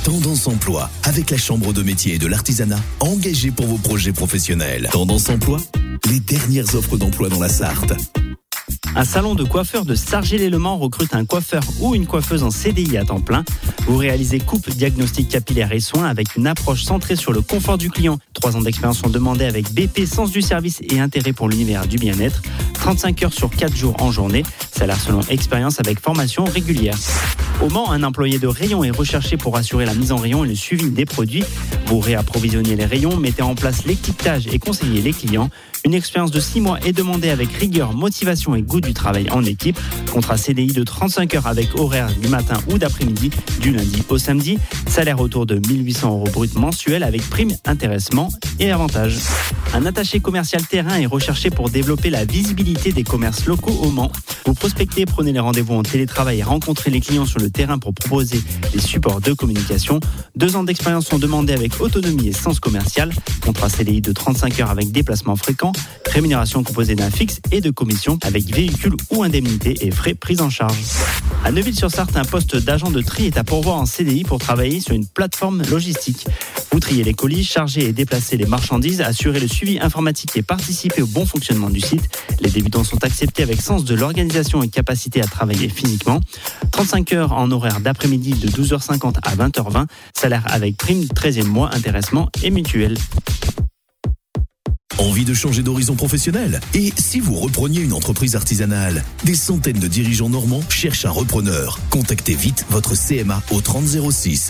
Tendance Emploi, avec la Chambre de métier et de l'artisanat, engagée pour vos projets professionnels. Tendance Emploi, les dernières offres d'emploi dans la Sarthe. Un salon de coiffeurs de Sargé-lès-Le-Mans recrute un coiffeur ou une coiffeuse en CDI à temps plein. Vous réalisez coupe, diagnostic capillaire et soins avec une approche centrée sur le confort du client. 3 ans d'expérience sont demandés avec BP, sens du service et intérêt pour l'univers du bien-être. 35 heures sur 4 jours en journée. Salaire selon expérience avec formation régulière. Au Mans, un employé de rayon est recherché pour assurer la mise en rayon et le suivi des produits. Vous réapprovisionnez les rayons, mettez en place l'étiquetage et conseillez les clients. Une expérience de 6 mois est demandée avec rigueur, motivation et goût du travail en équipe. Contrat CDI de 35 heures avec horaire du matin ou d'après-midi, du lundi au samedi. Salaire autour de 1 800 € brut mensuel avec prime, intéressement et avantages. Un attaché commercial terrain est recherché pour développer la visibilité des commerces locaux au Mans. Vous prospectez, prenez les rendez-vous en télétravail et rencontrez les clients sur le terrain pour proposer des supports de communication. 2 ans d'expérience sont demandés avec autonomie et sens commercial. Contrat CDI de 35 heures avec déplacement fréquent. Rémunération composée d'un fixe et de commission avec véhicule ou indemnité et frais pris en charge. À Neuville-sur-Sarthe, un poste d'agent de tri est à pourvoir en CDI pour travailler sur une plateforme logistique. Vous triez les colis, chargez et déplacez les marchandises, assurez le suivi informatique et participez au bon fonctionnement du site. Les débutants sont acceptés avec sens de l'organisation et capacité à travailler physiquement. 35 heures en horaire d'après-midi de 12h50 à 20h20. Salaire avec prime, 13e mois, intéressement et mutuelle. Envie de changer d'horizon professionnel? Et si vous repreniez une entreprise artisanale? Des centaines de dirigeants normands cherchent un repreneur. Contactez vite votre CMA au 30 06.